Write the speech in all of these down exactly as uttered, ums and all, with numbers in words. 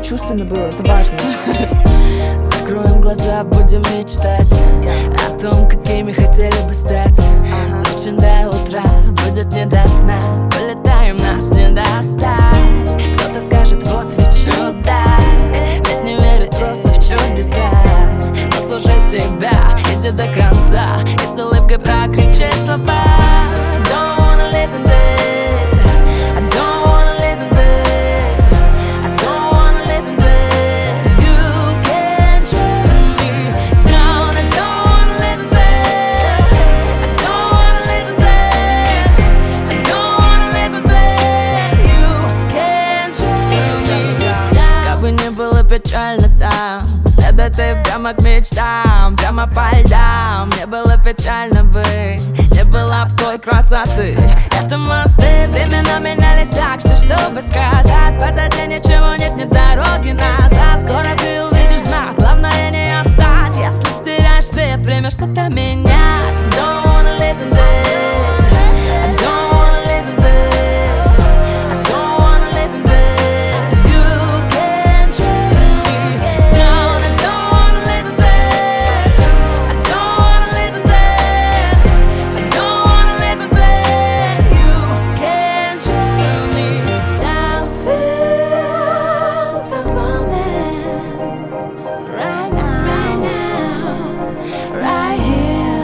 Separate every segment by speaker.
Speaker 1: чувственно было, это важно.
Speaker 2: Закроем глаза, будем мечтать о том, какими хотели бы стать. С ночи до утра будет не до сна. Полетаем, нас не достать. Кто-то скажет, вот ведь чудо, ведь не верит просто в чудеса. Послушай себя, иди до конца и с улыбкой прокричи слова. Don't wanna listen to it, I don't wanna listen to it, I don't wanna listen to it. You can turn me down, I don't wanna listen to it, I don't wanna listen to it, I don't wanna listen to it. You can turn me down. Как бы ни было печально там, следуй ты прямо к мечтам, прямо по льдам. Мне было печально быть, не было б той красоты. Это мосты времена менялись так, что чтобы сказать, позади ничего нет, ни дороги назад. Скоро ты увидишь знак, главное не отстать. Если теряешь свет, время что-то менять. Don't wanna listen to it, I don't wanna listen to it, I don't wanna listen to it. You can turn me down, I don't wanna listen to it, I don't wanna listen to it, I don't wanna listen to it. You can turn me down. Feel the moment right now, right now, right here.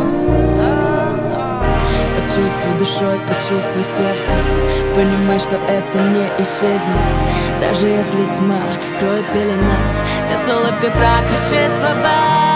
Speaker 2: Почувствуй душой, почувствуй сердцем, понимай, что это не исчезнет. Даже если тьма кроет пелена, ты с улыбкой прокричи слова.